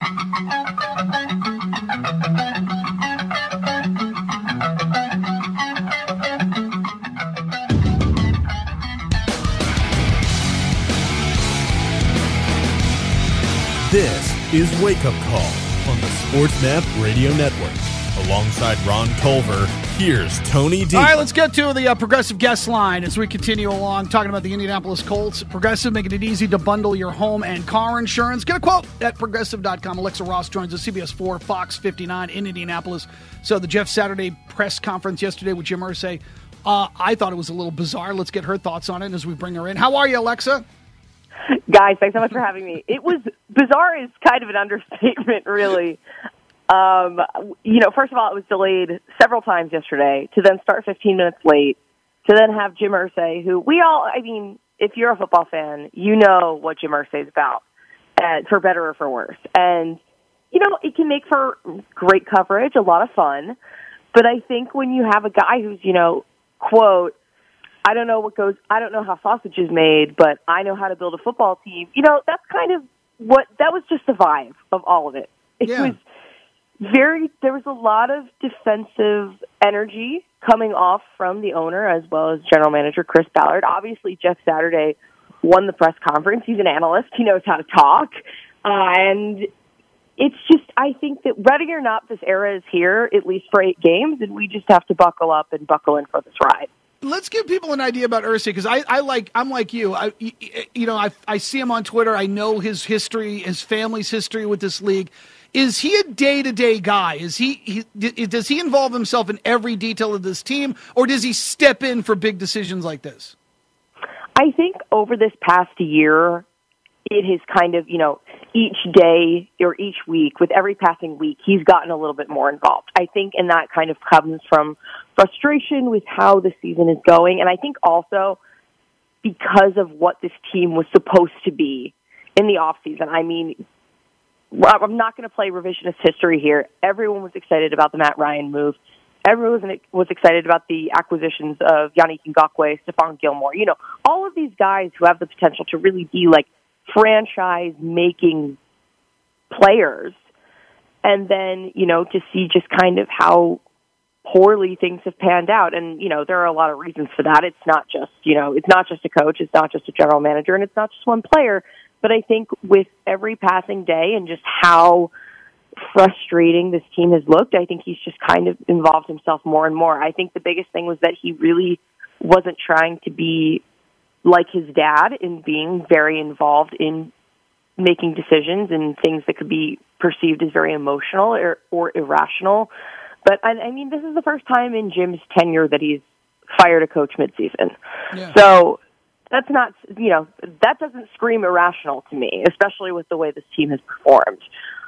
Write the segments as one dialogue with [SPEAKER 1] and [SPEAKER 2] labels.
[SPEAKER 1] This is Wake Up Call on the SportsMap Radio Network. Alongside Ron Culver, here's Tony D.
[SPEAKER 2] All right, let's get to the Progressive guest line as we continue along talking about the Indianapolis Colts. Progressive, making it easy to bundle your home and car insurance. Get a quote at Progressive.com. Alexa Ross joins us, CBS 4, Fox 59 in Indianapolis. So the Jeff Saturday press conference yesterday with Jim Irsay, I thought it was a little bizarre. Let's get her thoughts on it as we bring her in. How are you, Alexa?
[SPEAKER 3] Guys, thanks so much for having me. It was bizarre is kind of an understatement, really. First of all, it was delayed several times yesterday to then start 15 minutes late, to then have Jim Irsay, who if you're a football fan, you know what Jim Irsay is about, for better or for worse. And, it can make for great coverage, a lot of fun. But I think when you have a guy who's, quote, I don't know how sausage is made, but I know how to build a football team. That's kind of that was just the vibe of all of it. It was there was a lot of defensive energy coming off from the owner as well as general manager Chris Ballard. Obviously, Jeff Saturday won the press conference. He's an analyst. He knows how to talk. And it's just, I think that whether or not this era is here, at least for 8 games, and we just have to buckle up and buckle in for this ride.
[SPEAKER 2] Let's give people an idea about Irsay, because I'm like you. I see him on Twitter. I know his history, his family's history with this league. Is he a day-to-day guy? Does he involve himself in every detail of this team, or does he step in for big decisions like this?
[SPEAKER 3] I think over this past year, it has kind of, each day or each week, with every passing week, he's gotten a little bit more involved. I think, and that kind of comes from frustration with how the season is going. And I think also because of what this team was supposed to be in the offseason. I mean, I'm not going to play revisionist history here. Everyone was excited about the Matt Ryan move. Everyone was excited about the acquisitions of Yannick Ngakoue, Stephon Gilmore. All of these guys who have the potential to really be like franchise-making players. And then, to see just kind of how poorly things have panned out. And, there are a lot of reasons for that. It's not just, it's not just a coach, it's not just a general manager, and it's not just one player. But I think with every passing day and just how frustrating this team has looked, I think he's just kind of involved himself more and more. I think the biggest thing was that he really wasn't trying to be like his dad in being very involved in making decisions and things that could be perceived as very emotional or irrational. But, I mean, this is the first time in Jim's tenure that he's fired a coach midseason. Yeah. So that's not, that doesn't scream irrational to me, especially with the way this team has performed.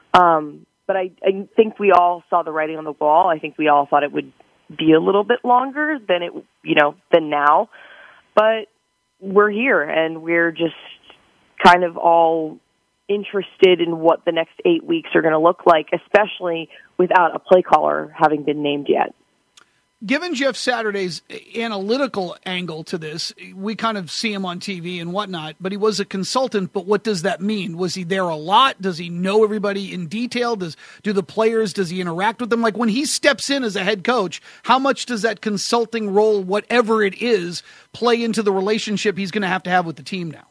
[SPEAKER 3] But I think we all saw the writing on the wall. I think we all thought it would be a little bit longer than now. But we're here, and we're just kind of all interested in what the next 8 weeks are going to look like, especially without a play caller having been named yet.
[SPEAKER 2] Given Jeff Saturday's analytical angle to this, we kind of see him on TV and whatnot, but he was a consultant. But what does that mean? Was he there a lot? Does he know everybody in detail? Does he interact with them? Like when he steps in as a head coach, how much does that consulting role, whatever it is, play into the relationship he's going to have with the team now?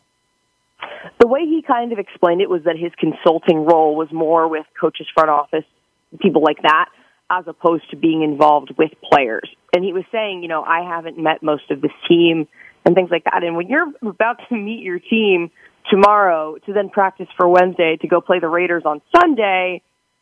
[SPEAKER 3] The way he kind of explained it was that his consulting role was more with coaches, front office, people like that, as opposed to being involved with players. And he was saying, I haven't met most of this team and things like that. And when you're about to meet your team tomorrow to then practice for Wednesday to go play the Raiders on Sunday,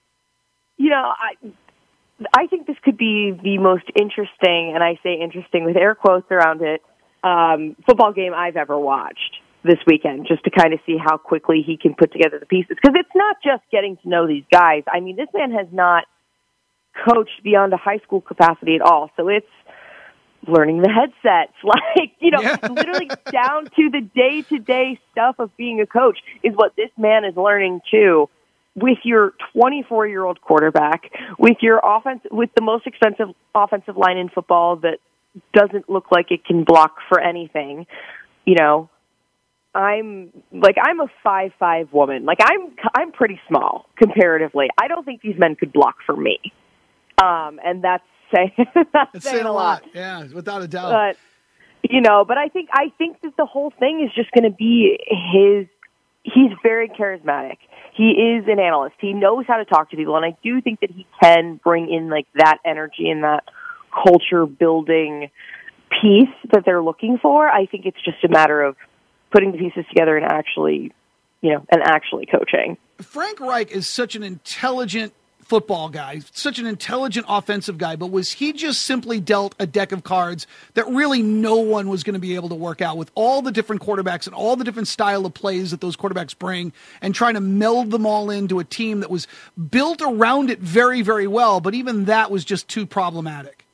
[SPEAKER 3] I think this could be the most interesting, and I say interesting with air quotes around it, football game I've ever watched this weekend, just to kind of see how quickly he can put together the pieces. Because it's not just getting to know these guys. I mean, this man has not coached beyond a high school capacity at all. So it's learning the headsets, literally down to the day-to-day stuff of being a coach is what this man is learning too. With your 24-year-old quarterback, with your with the most expensive offensive line in football that doesn't look like it can block for anything, I'm a 5'5" woman. Like I'm pretty small comparatively. I don't think these men could block for me. And that's saying a lot.
[SPEAKER 2] Yeah, without a doubt.
[SPEAKER 3] But but I think that the whole thing is just going to be he's very charismatic. He is an analyst. He knows how to talk to people, and I do think that he can bring in like that energy and that culture building piece that they're looking for. I think it's just a matter of putting the pieces together and actually coaching.
[SPEAKER 2] Frank Reich is such an intelligent football guy, such an intelligent offensive guy, but was he just simply dealt a deck of cards that really no one was going to be able to work out with all the different quarterbacks and all the different style of plays that those quarterbacks bring and trying to meld them all into a team that was built around it very, very well, but even that was just too problematic?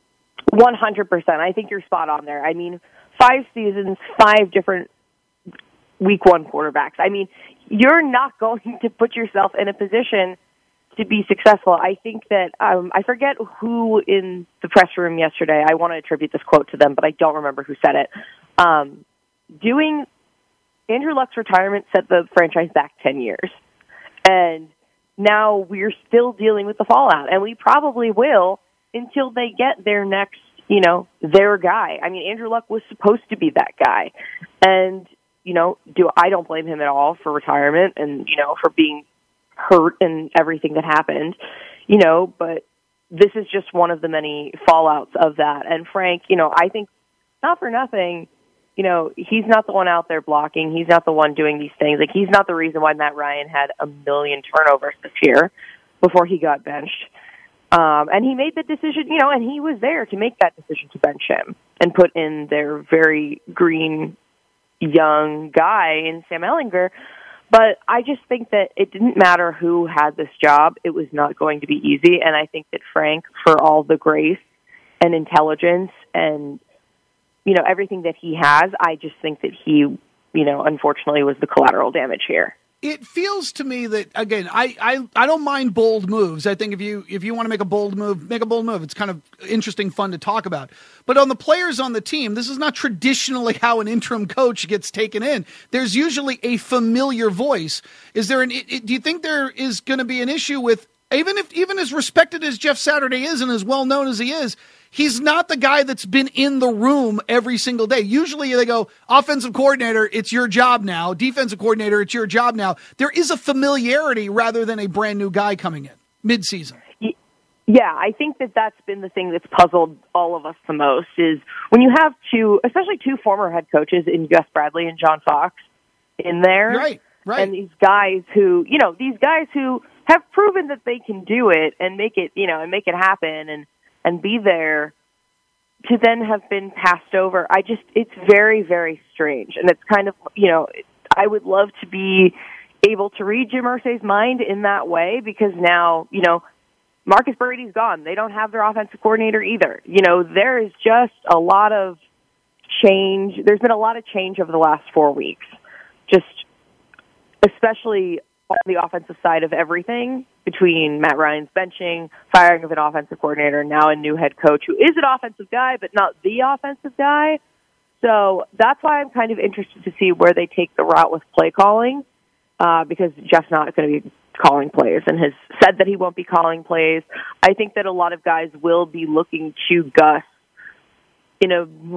[SPEAKER 3] 100%. I think you're spot on there. I mean, 5 seasons, 5 different week 1 quarterbacks. I mean, you're not going to put yourself in a position to be successful. I think that I forget who in the press room yesterday. I want to attribute this quote to them, but I don't remember who said it. Doing Andrew Luck's retirement set the franchise back 10 years, and now we're still dealing with the fallout, and we probably will until they get their next, their guy. I mean, Andrew Luck was supposed to be that guy, and I don't blame him at all for retirement and for being hurt and everything that happened, but this is just one of the many fallouts of that. And Frank, I think not for nothing, he's not the one out there blocking. He's not the one doing these things. Like, he's not the reason why Matt Ryan had 1 million turnovers this year before he got benched. And he made the decision, and he was there to make that decision to bench him and put in their very green young guy in Sam Ehlinger. But I just think that it didn't matter who had this job. It was not going to be easy. And I think that Frank, for all the grace and intelligence and, everything that he has, I just think that he, unfortunately was the collateral damage here.
[SPEAKER 2] It feels to me that, again, I don't mind bold moves. I think if you want to make a bold move, make a bold move. It's kind of interesting, fun to talk about. But on the players on the team, this is not traditionally how an interim coach gets taken in. There's usually a familiar voice. Is there do you think there is going to be an issue with, even as respected as Jeff Saturday is and as well known as he is, he's not the guy that's been in the room every single day. Usually they go, offensive coordinator, it's your job now. Defensive coordinator, it's your job now. There is a familiarity rather than a brand new guy coming in mid-season.
[SPEAKER 3] Yeah, I think that that's been the thing that's puzzled all of us the most is when you have especially two former head coaches in Gus Bradley and John Fox in there.
[SPEAKER 2] Right.
[SPEAKER 3] And these guys who have proven that they can do it and make it, and make it happen and be there, to then have been passed over. It's very, very strange. And it's kind of, I would love to be able to read Jim Irsay's mind in that way, because now, Marcus Brady's gone. They don't have their offensive coordinator either. There is just a lot of change. There's been a lot of change over the last 4 weeks, just especially on the offensive side of everything, between Matt Ryan's benching, firing of an offensive coordinator, and now a new head coach who is an offensive guy, but not the offensive guy. So that's why I'm kind of interested to see where they take the route with play calling, because Jeff's not going to be calling plays and has said that he won't be calling plays. I think that a lot of guys will be looking to Gus in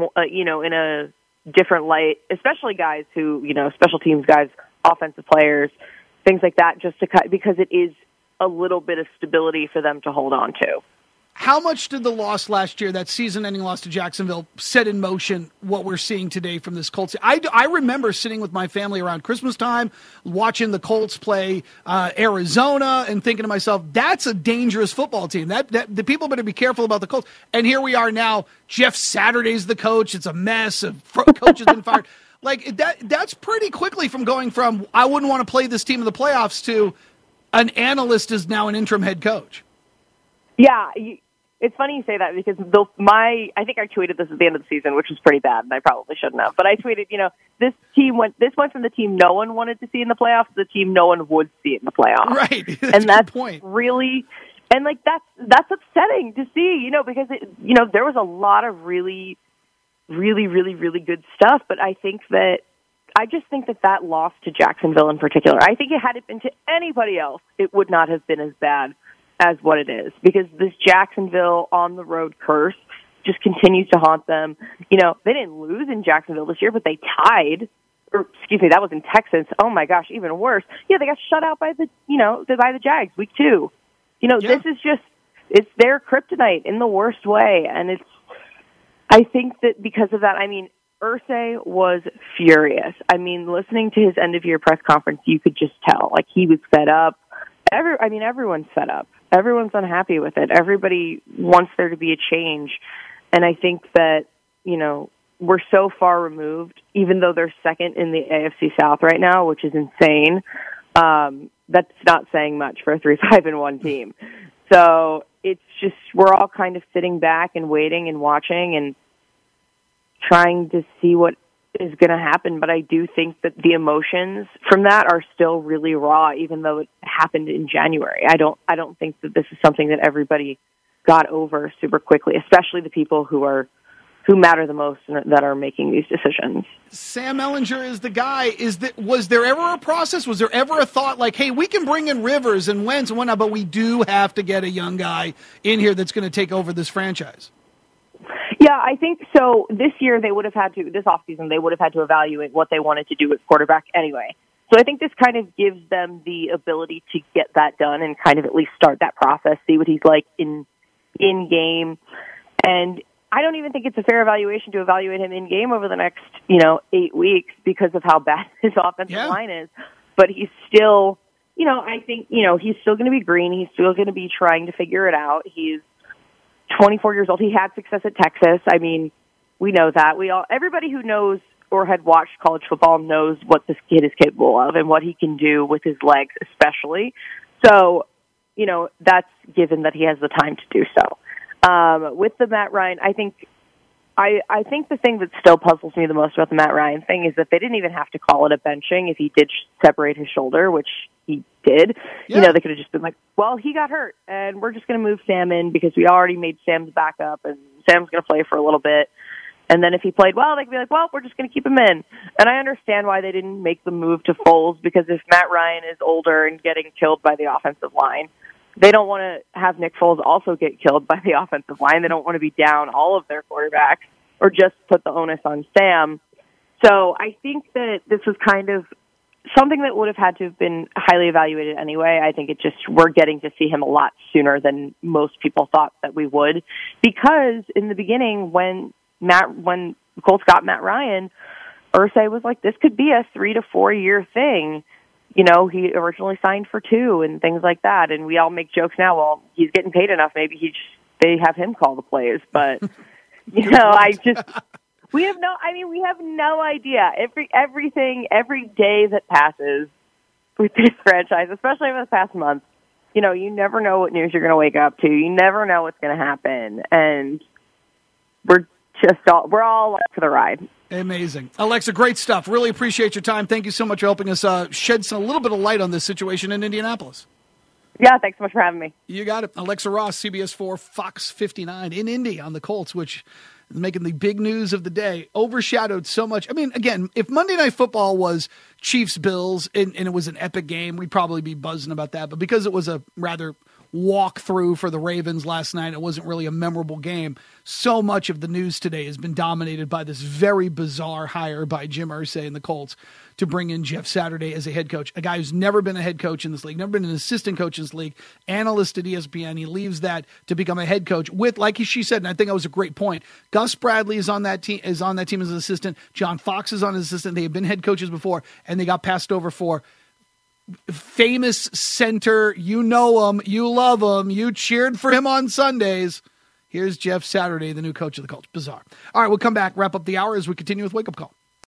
[SPEAKER 3] a different light, especially guys who, special teams guys, offensive players, things like that, just to cut, because it is a little bit of stability for them to hold on to.
[SPEAKER 2] How much did the loss last year, that season-ending loss to Jacksonville, set in motion what we're seeing today from this Colts? I remember sitting with my family around Christmas time, watching the Colts play Arizona, and thinking to myself, that's a dangerous football team. That the people better be careful about the Colts. And here we are now. Jeff Saturday's the coach. It's a mess. Coach has been fired. Like that's pretty quickly from going from I wouldn't want to play this team in the playoffs to an analyst is now an interim head coach.
[SPEAKER 3] Yeah, it's funny you say that, because I think I tweeted this at the end of the season, which was pretty bad, and I probably shouldn't have. But I tweeted, this went from the team no one wanted to see in the playoffs to the team no one would see in the playoffs.
[SPEAKER 2] Right,
[SPEAKER 3] that's a good
[SPEAKER 2] point.
[SPEAKER 3] Really, and that's upsetting to see, because there was a lot of really, really, really, really good stuff. But I think I just think that loss to Jacksonville in particular, I think had it been to anybody else, it would not have been as bad as what it is, because this Jacksonville on-the-road curse just continues to haunt them. They didn't lose in Jacksonville this year, but they tied. Or, excuse me, that was in Texas. Oh, my gosh, even worse. Yeah, they got shut out by the Jags week 2. This is just, it's their kryptonite in the worst way. And I think that because of that, Irsay was furious. Listening to his end-of-year press conference, you could just tell. Like, he was fed up. Everyone's fed up. Everyone's unhappy with it. Everybody wants there to be a change. And I think that, we're so far removed, even though they're second in the AFC South right now, which is insane. That's not saying much for a 3-5-1 team. So it's just, we're all kind of sitting back and waiting and watching and trying to see what is going to happen. But I do think that the emotions from that are still really raw, even though it happened in January. I don't think that this is something that everybody got over super quickly, especially the people who matter the most and that are making these decisions.
[SPEAKER 2] Sam Ehlinger is the guy. Was there ever a process? Was there ever a thought like, hey, we can bring in Rivers and Wentz and whatnot, but we do have to get a young guy in here that's going to take over this franchise?
[SPEAKER 3] Yeah, I think so. This offseason, they would have had to evaluate what they wanted to do with quarterback anyway. So I think this kind of gives them the ability to get that done and kind of at least start that process, see what he's like in game. And I don't even think it's a fair evaluation to evaluate him in game over the next, 8 weeks because of how bad his offensive line is. But he's still, I think, he's still going to be green. He's still going to be trying to figure it out. He's 24 years old. He had success at Texas. We know that. Everybody who knows or had watched college football knows what this kid is capable of and what he can do with his legs, especially. So, that's given that he has the time to do so. With the Matt Ryan, I think the thing that still puzzles me the most about the Matt Ryan thing is that they didn't even have to call it a benching if he did separate his shoulder, which he did.
[SPEAKER 2] Yeah.
[SPEAKER 3] They could have just been like, well, he got hurt, and we're just going to move Sam in because we already made Sam's backup, and Sam's going to play for a little bit. And then if he played well, they could be like, well, we're just going to keep him in. And I understand why they didn't make the move to Foles, because if Matt Ryan is older and getting killed by the offensive line, they don't want to have Nick Foles also get killed by the offensive line. They don't want to be down all of their quarterbacks or just put the onus on Sam. So I think that this was kind of something that would have had to have been highly evaluated anyway. I think we're getting to see him a lot sooner than most people thought that we would, because in the beginning when the Colts got Matt Ryan, Irsay was like, this could be a 3 to 4 year thing. He originally signed for 2 and things like that. And we all make jokes now, well, he's getting paid enough. Maybe they have him call the plays. But, we have no idea. Every day that passes with this franchise, especially over the past month, you never know what news you're going to wake up to. You never know what's going to happen. And we're all up for the ride.
[SPEAKER 2] Amazing. Alexa, great stuff. Really appreciate your time. Thank you so much for helping us shed a little bit of light on this situation in Indianapolis.
[SPEAKER 3] Yeah, thanks so much for having me.
[SPEAKER 2] You got it. Alexa Ross, CBS 4, Fox 59 in Indy on the Colts, which is making the big news of the day. Overshadowed so much. Again, if Monday Night Football was Chiefs-Bills and it was an epic game, we'd probably be buzzing about that. But because it was a rather walk through for the Ravens last night, it wasn't really a memorable game. So much of the news today has been dominated by this very bizarre hire by Jim Irsay and the Colts to bring in Jeff Saturday as a head coach, a guy who's never been a head coach in this league, never been an assistant coach in this league, analyst at ESPN. He leaves that to become a head coach with, like she said, and I think that was a great point, Gus Bradley is on that team as an assistant. John Fox is on as assistant. They have been head coaches before, and they got passed over for famous center. You know him. You love him. You cheered for him on Sundays. Here's Jeff Saturday, the new coach of the Colts. Bizarre. All right, we'll come back, wrap up the hour as we continue with Wake Up Call.